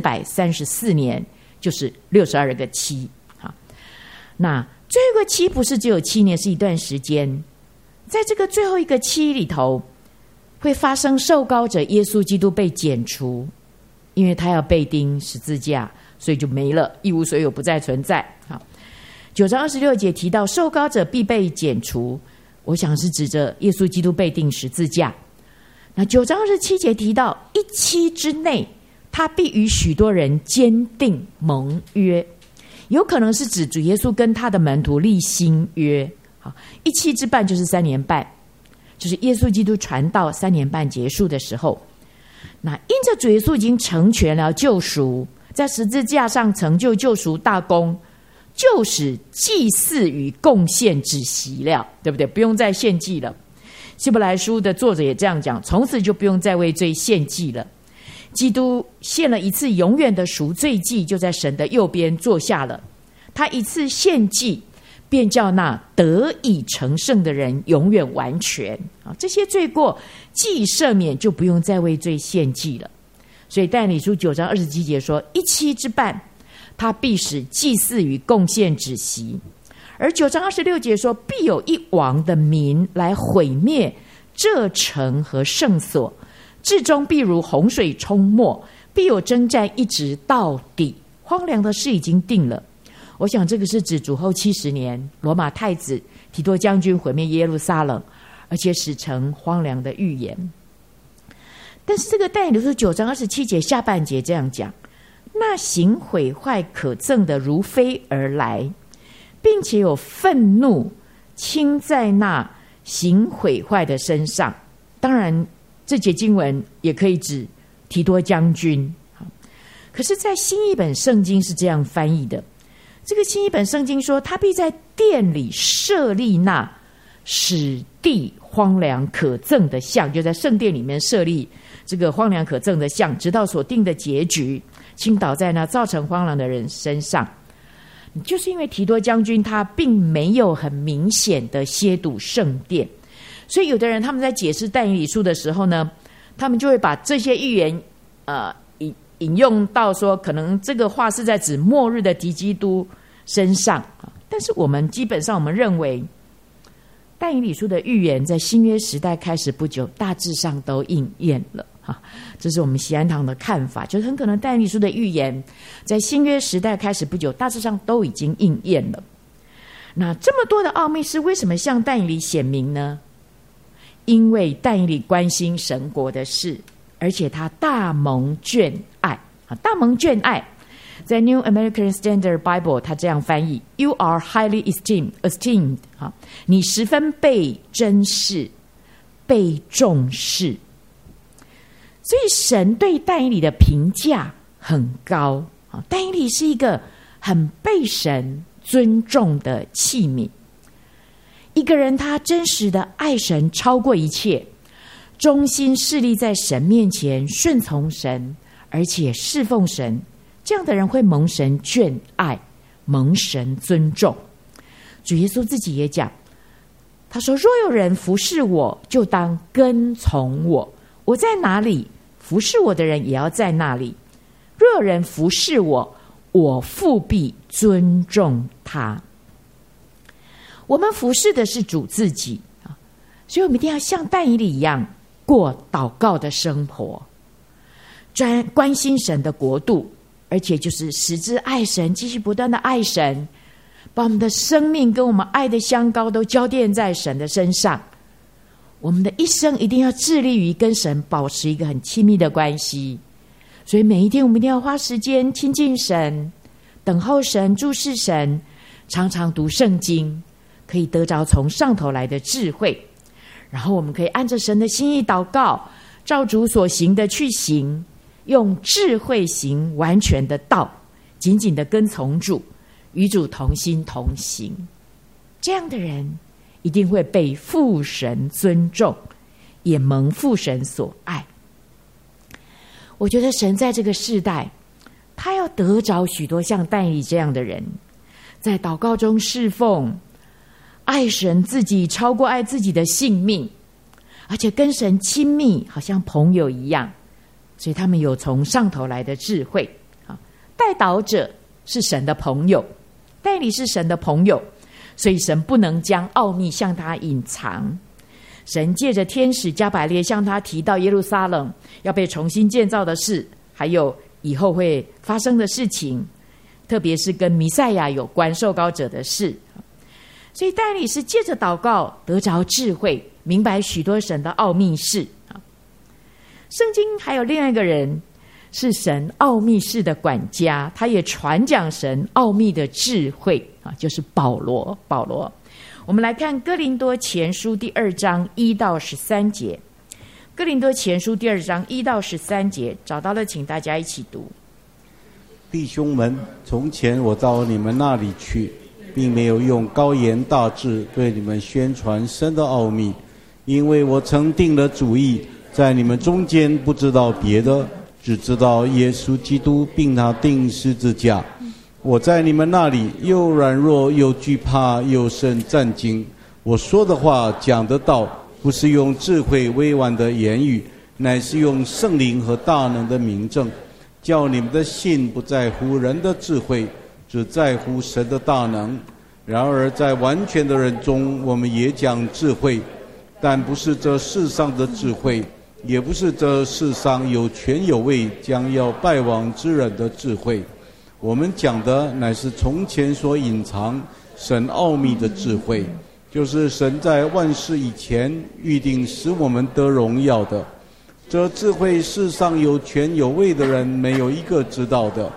434年，就是62个期。那最后一个期不是只有7年，是一段时间。在这个最后一个期里头，会发生受膏者耶稣基督被剪除，因为他要被钉十字架，所以就没了，一无所有，不再存在。9章26节提到受膏者必被剪除，我想是指着耶稣基督被钉十字架。那9章27节提到一期之内，他必与许多人坚定盟约，有可能是指主耶稣跟他的门徒立新约。一期之半就是3年半，就是耶稣基督传道3年半结束的时候。那因着主耶稣已经成全了救赎，在十字架上成就救赎大功，就使祭祀与贡献止息了，对不对？不用再献祭了。希伯来书的作者也这样讲，从此就不用再为罪献祭了。基督献了一次永远的赎罪祭，就在神的右边坐下了。他一次献祭，便叫那得以成圣的人永远完全。这些罪过既赦免，就不用再为罪献祭了。所以但以理书9章27节说，一期之半，他必使祭祀与贡献止息。而9章26节说，必有一王的民来毁灭这城和圣所，至终必如洪水冲没，必有征战一直到底。荒凉的事已经定了。我想这个是指主后70年罗马太子提多将军毁灭耶路撒冷，而且使成荒凉的预言。但是这个但以理书9章27节下半节这样讲， 那行毁坏可憎的如飞而来，并且有愤怒倾在那行毁坏的身上。当然这节经文也可以指提多将军，可是在新译本圣经是这样翻译的。这个新译本圣经说，他必在殿里设立那使地荒凉可憎的像，就在圣殿里面设立这个荒凉可憎的像，直到所定的结局倾倒在那造成荒凉的人身上。就是因为提多将军他并没有很明显的亵渎圣殿，所以有的人他们在解释但以理书的时候呢，他们就会把这些预言引用到说，可能这个话是在指末日的敌基督身上。但是我们基本上我们认为，但以理书的预言在新约时代开始不久，大致上都应验了。这是我们锡安堂的看法，就是很可能但以理书的预言在新约时代开始不久，大致上都已经应验了。那这么多的奥秘是为什么向但以理显明呢？因为但以理关心神国的事，而且他大蒙眷爱。大蒙眷爱，在 New American Standard Bible 他这样翻译 You are highly esteemed， 你十分被珍视被重视。所以神对但以理的评价很高，但以理是一个很被神尊重的器皿。一个人他真实的爱神超过一切，忠心侍立在神面前，顺从神而且侍奉神，这样的人会蒙神眷爱，蒙神尊重。主耶稣自己也讲，他说若有人服侍我，就当跟从我，我在哪里，服侍我的人也要在那里。若有人服侍我，我父必尊重他。我们服侍的是主自己，所以我们一定要像但以理一样过祷告的生活，关心神的国度，而且就是实质爱神，继续不断的爱神，把我们的生命跟我们爱的香膏都浇奠在神的身上。我们的一生一定要致力于跟神保持一个很亲密的关系，所以每一天我们一定要花时间亲近神，等候神，注视神，常常读圣经，可以得着从上头来的智慧。然后我们可以按着神的心意祷告，照主所行的去行，用智慧行完全的道，紧紧的跟从主，与主同心同行。这样的人一定会被父神尊重，也蒙父神所爱。我觉得神在这个世代，他要得着许多像但以理这样的人，在祷告中侍奉，爱神自己超过爱自己的性命，而且跟神亲密，好像朋友一样。所以他们有从上头来的智慧。代祷者是神的朋友，但以理是神的朋友，所以神不能将奥秘向他隐藏。神借着天使加百列向他提到耶路撒冷要被重新建造的事，还有以后会发生的事情，特别是跟弥赛亚有关受膏者的事。所以但以理是借着祷告得着智慧，明白许多神的奥秘事。圣经还有另外一个人是神奥秘事的管家，他也传讲神奥秘的智慧，就是保罗。我们来看哥林多前书第2章1到13节。哥林多前书第2章1到13节，找到了请大家一起读。
弟兄们，从前我到你们那里去，并没有用高言大志对你们宣传神的奥秘，因为我曾定了主意，在你们中间不知道别的，只知道耶稣基督并他钉十字架。我在你们那里又软弱又惧怕又甚战惊。我说的话讲的道，不是用智慧委婉的言语，乃是用圣灵和大能的明证，叫你们的信不在乎人的智慧，只在乎神的大能。然而在完全的人中，我们也讲智慧，但不是这世上的智慧，也不是这世上有权有位将要败亡之人的智慧。我们讲的乃是从前所隐藏神奥秘的智慧，就是神在万事以前预定使我们得荣耀的。这智慧世上有权有位的人没有一个知道的，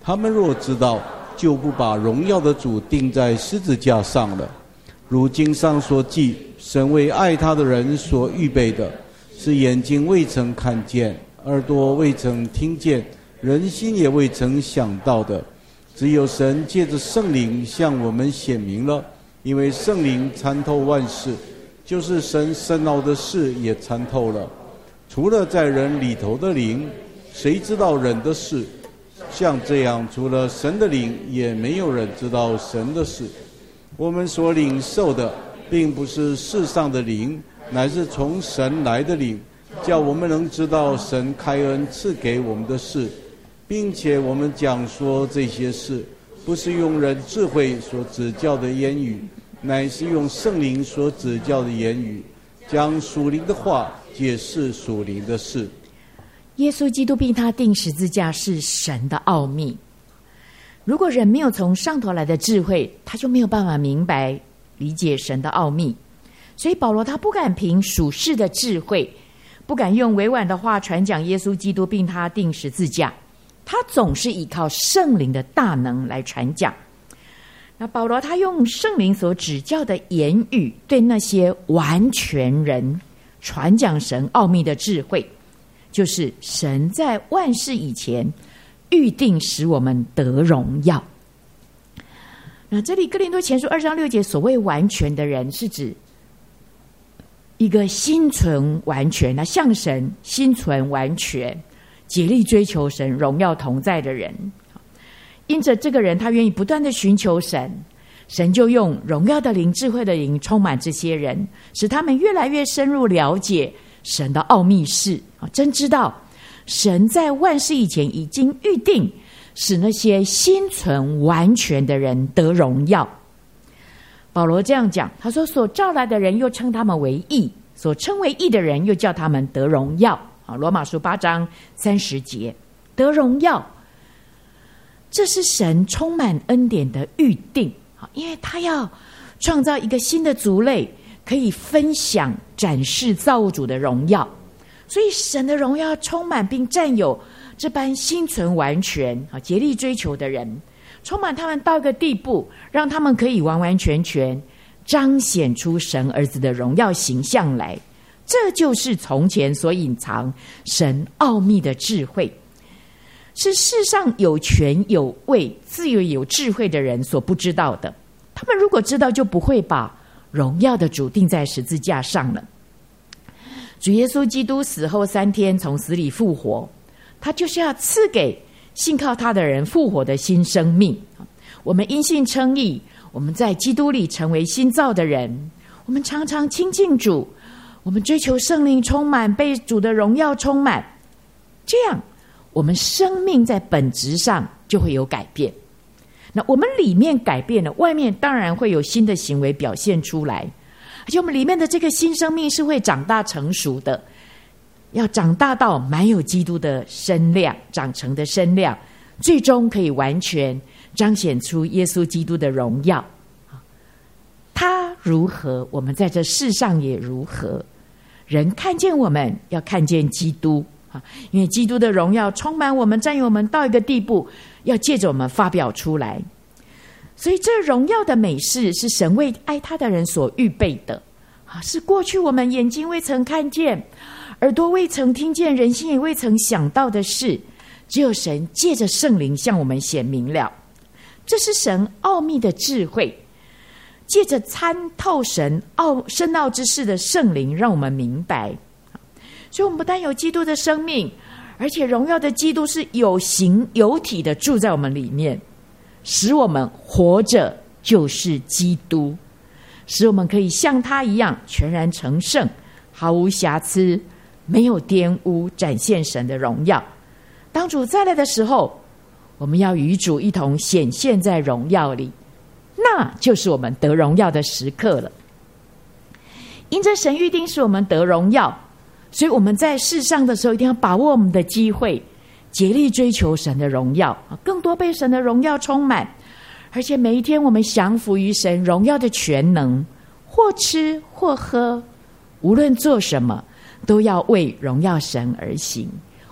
他们若知道，就不把荣耀的主钉在十字架上了。如经上所记，神为爱他的人所预备的，是眼睛未曾看见，耳朵未曾听见，人心也未曾想到的，只有神借着圣灵向我们显明了。因为圣灵参透万事，就是神深奥的事也参透了。除了在人里头的灵，谁知道人的事？像这样，除了神的灵，也没有人知道神的事。我们所领受的，并不是世上的灵，乃是从神来的灵，叫我们能知道神开恩赐给我们的事，并且我们讲说这些事，不是用人智慧所指教的言语，乃是用圣灵所指教的言语，将属灵的话解释属灵的事。
耶稣基督并他钉十字架是神的奥秘。如果人没有从上头来的智慧，他就没有办法明白理解神的奥秘。所以保罗他不敢凭属世的智慧，不敢用委婉的话传讲耶稣基督并他钉十字架，他总是依靠圣灵的大能来传讲。那保罗他用圣灵所指教的言语，对那些完全人传讲神奥秘的智慧，就是神在万事以前预定使我们得荣耀。那这里哥林多前书2章6节所谓完全的人，是指一个心存完全，那向神心存完全，竭力追求神荣耀同在的人。因着这个人他愿意不断的寻求神，神就用荣耀的灵、智慧的灵充满这些人，使他们越来越深入了解神的奥秘事，真知道神在万事以前已经预定使那些心存完全的人得荣耀。保罗这样讲，他说所召来的人又称他们为义，所称为义的人又叫他们得荣耀。罗马书8章30节，得荣耀，这是神充满恩典的预定，因为他要创造一个新的族类，可以分享展示造物主的荣耀。所以神的荣耀充满并占有这般心存完全、竭力追求的人，充满他们到一个地步，让他们可以完完全全彰显出神儿子的荣耀形象来。这就是从前所隐藏神奥秘的智慧，是世上有权有位、自由有智慧的人所不知道的。他们如果知道，就不会把荣耀的主钉在十字架上了。主耶稣基督死后3天从死里复活，他就是要赐给信靠他的人复活的新生命。我们因信称义，我们在基督里成为新造的人，我们常常亲近主，我们追求圣灵充满，被主的荣耀充满，这样我们生命在本质上就会有改变。那我们里面改变了，外面当然会有新的行为表现出来，而且我们里面的这个新生命是会长大成熟的，要长大到满有基督的身量，长成的身量，最终可以完全彰显出耶稣基督的荣耀。他如何，我们在这世上也如何。人看见我们，要看见基督，因为基督的荣耀充满我们，占有我们到一个地步，要借着我们发表出来。所以这荣耀的美事是神为爱他的人所预备的，是过去我们眼睛未曾看见，耳朵未曾听见，人心也未曾想到的事，只有神借着圣灵向我们显明了。这是神奥秘的智慧，借着参透神深奥之事的圣灵让我们明白。所以我们不但有基督的生命，而且荣耀的基督是有形有体的住在我们里面，使我们活着就是基督，使我们可以像他一样全然成圣，毫无瑕疵，没有玷污，展现神的荣耀。当主再来的时候，我们要与主一同显现在荣耀里，那就是我们得荣耀的时刻了。因着神预定使我们得荣耀，所以我们在世上的时候一定要把握我们的机会，竭力追求神的荣耀，更多被神的荣耀充满。而且每一天我们降服于神荣耀的全能，或吃或喝，无论做什么，都要为荣耀神而行，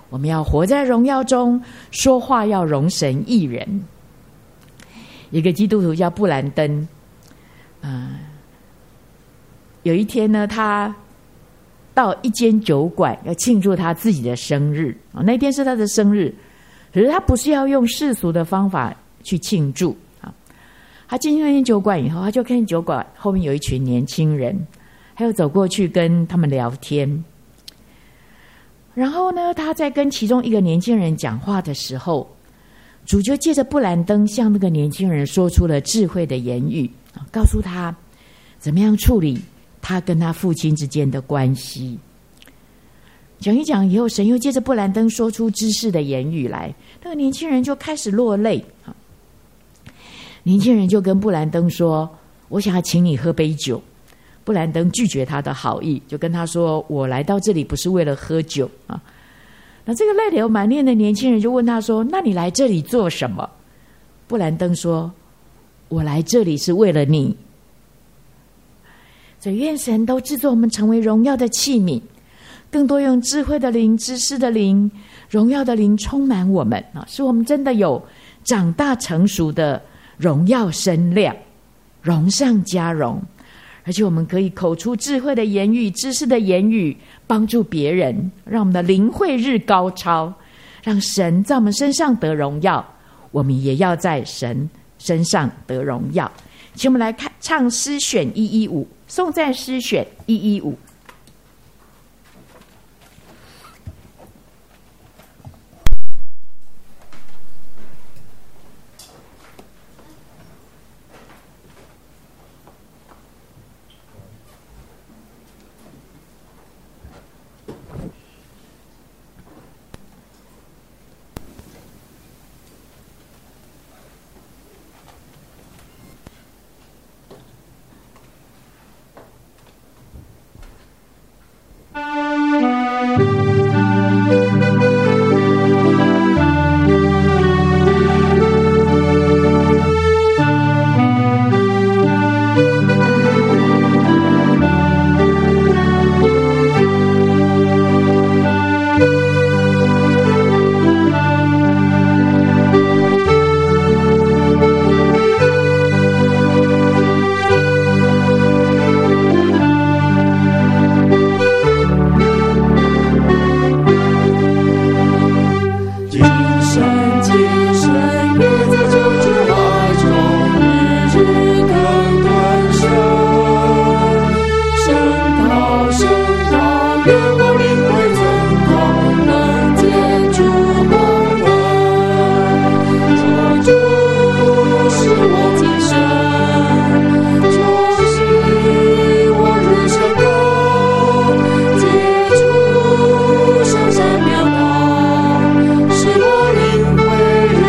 我们要活在荣耀中，说话要容神益人。一个基督徒叫布兰登，有一天呢，他到一间酒馆要庆祝他自己的生日，那天是他的生日，可是他不是要用世俗的方法去庆祝。他进去那间酒馆以后，他就看见酒馆后面有一群年轻人，还有走过去跟他们聊天。然后呢，他在跟其中一个年轻人讲话的时候，主就借着布兰登向那个年轻人说出了智慧的言语，告诉他怎么样处理他跟他父亲之间的关系。讲一讲以后，神又借着布兰登说出知识的言语来，那个年轻人就开始落泪。年轻人就跟布兰登说，我想要请你喝杯酒。布兰登拒绝他的好意，就跟他说，我来到这里不是为了喝酒啊。那这个泪流满面的年轻人就问他说，那你来这里做什么？布兰登说，我来这里是为了你。所以愿神都制作我们成为荣耀的器皿，更多用智慧的灵、知识的灵、荣耀的灵充满我们啊，使我们真的有长大成熟的荣耀身量，荣上加荣，而且我们可以口出智慧的言语、知识的言语，帮助别人，让我们的灵慧日高超，让神在我们身上得荣耀，我们也要在神身上得荣耀。请我们来唱诗选115，颂赞诗选115。
是我灵魂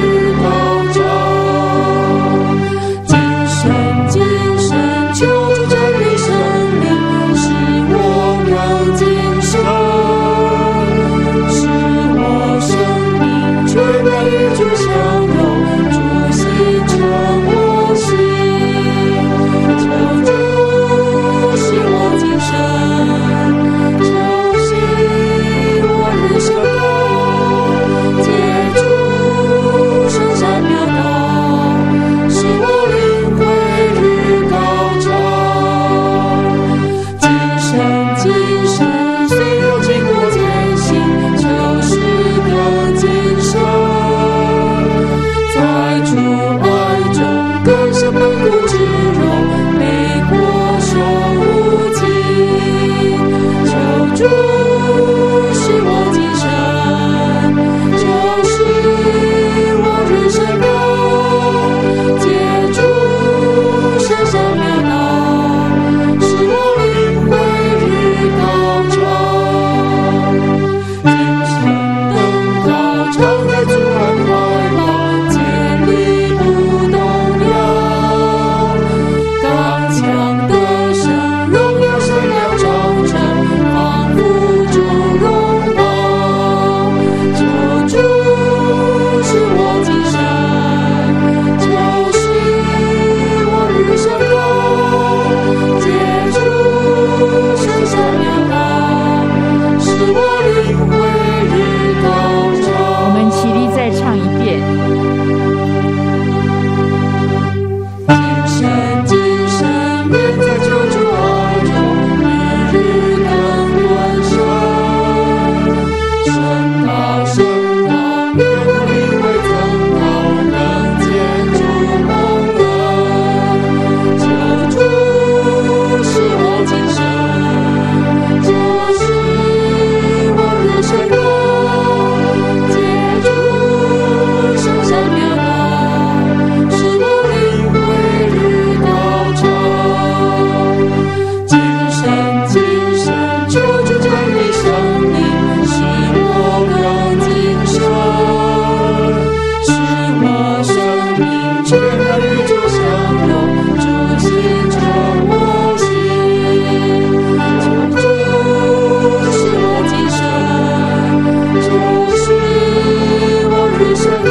是神。